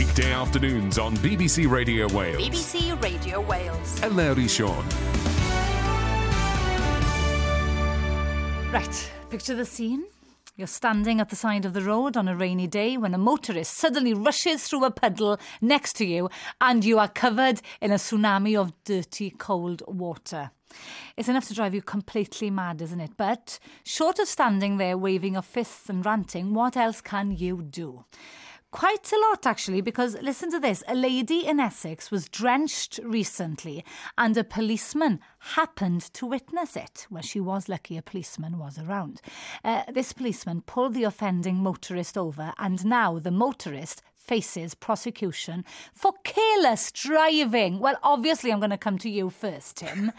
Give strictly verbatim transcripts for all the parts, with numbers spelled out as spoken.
Weekday afternoons on B B C Radio Wales. B B C Radio Wales. Eleri Sean. Right, picture the scene. You're standing at the side of the road on a rainy day when a motorist suddenly rushes through a puddle next to you and you are covered in a tsunami of dirty, cold water. It's enough to drive you completely mad, isn't it? But short of standing there waving your fists and ranting, what else can you do? Quite a lot, actually, because listen to this. A lady in Essex was drenched recently and a policeman happened to witness it. Well, she was lucky a policeman was around. Uh, this policeman pulled the offending motorist over and now the motorist faces prosecution for careless driving. Well, obviously, I'm going to come to you first, Tim.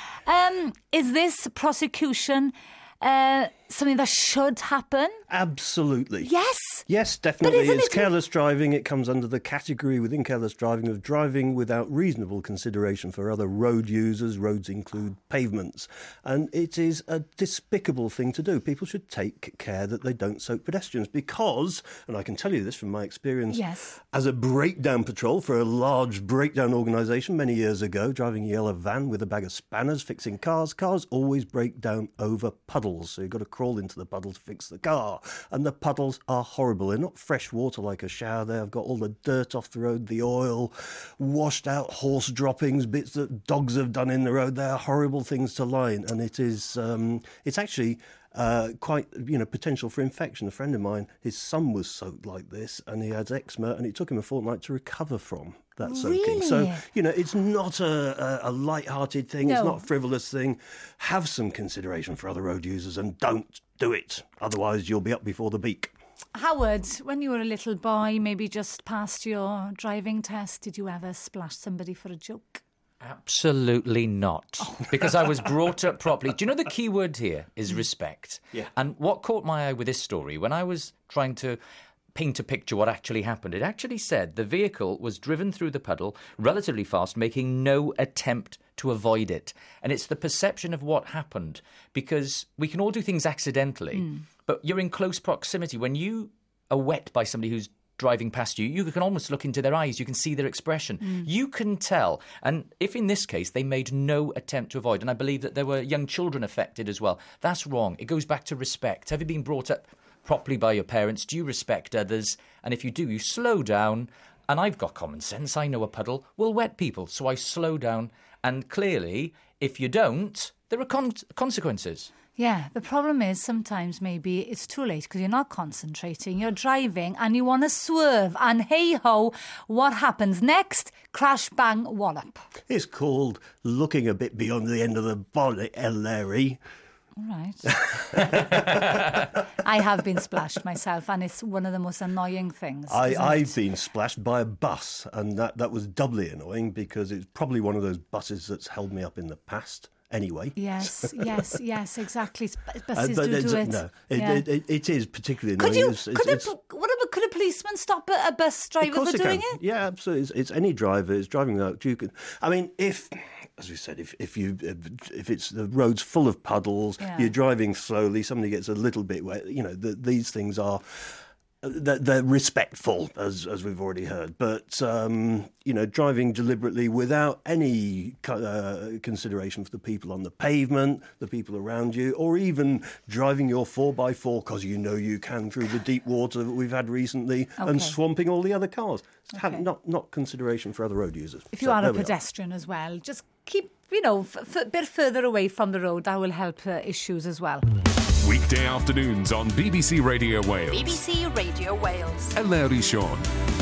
um, is this prosecution uh, something that should happen? Absolutely. Yes. Yes, definitely. It's it... careless driving. It comes under the category within careless driving of driving without reasonable consideration for other road users. Roads include pavements. And it is a despicable thing to do. People should take care that they don't soak pedestrians because, and I can tell you this from my experience, yes. as a breakdown patrol for a large breakdown organisation many years ago, driving a yellow van with a bag of spanners, fixing cars. Cars always break down over puddles. So you've got to crawl into the puddle to fix the car. And the puddles are horrible. They're not fresh water like a shower. They've got all the dirt off the road, the oil, washed out horse droppings, bits that dogs have done in the road. They are horrible things to lie in. And it is, um, it's actually uh, quite, you know, potential for infection. A friend of mine, his son was soaked like this and he had eczema and it took him a fortnight to recover from that soaking. Really? So, you know, it's not a, a, a light-hearted thing. No. It's not a frivolous thing. Have some consideration for other road users and don't do it. Otherwise, you'll be up before the beak. Howard, when you were a little boy, maybe just past your driving test, did you ever splash somebody for a joke? Absolutely not. Oh. Because I was brought up properly. Do you know the key word here is respect? Yeah. And what caught my eye with this story, when I was trying to paint a picture what actually happened, it actually said the vehicle was driven through the puddle relatively fast, making no attempt to avoid it. And it's the perception of what happened, because we can all do things accidentally, mm. but you're in close proximity. When you are wet by somebody who's driving past you, you can almost look into their eyes, you can see their expression. Mm. You can tell. And if in this case they made no attempt to avoid, and I believe that there were young children affected as well, that's wrong. It goes back to respect. Have you been brought up properly by your parents? Do you respect others? And if you do, you slow down. And I've got common sense. I know a puddle will wet people, so I slow down. And clearly, if you don't, there are con- consequences. Yeah, the problem is sometimes maybe it's too late because you're not concentrating, you're driving and you want to swerve and hey-ho, what happens next? Crash, bang, wallop. It's called looking a bit beyond the end of the bonnet, Eleri. All right. I have been splashed myself and it's one of the most annoying things. I, I've it? been splashed by a bus and that, that was doubly annoying because it's probably one of those buses that's held me up in the past. Anyway. Yes, yes, yes, exactly. Buses uh, do do it. No, it, yeah. it, it, it is particularly could annoying. You, it's, could, it's, a, it's, what about, could a policeman stop a, a bus driver for doing can. it? Yeah, absolutely. It's, it's any driver is driving without you can. I mean, if, as we said, if if you if it's the road's full of puddles, yeah. you're driving slowly, somebody gets a little bit wet. You know, the, these things are. They're, they're respectful, as as we've already heard, but um, you know, driving deliberately without any uh, consideration for the people on the pavement, the people around you, or even driving your four by four because you know you can through the deep water that we've had recently, okay. and swamping all the other cars. Okay. Have not not consideration for other road users. If you so, are a pedestrian are. as well, just keep you know f- a bit further away from the road. That will help uh, issues as well. Weekday afternoons on B B C Radio Wales. B B C Radio Wales. Eleri Sean.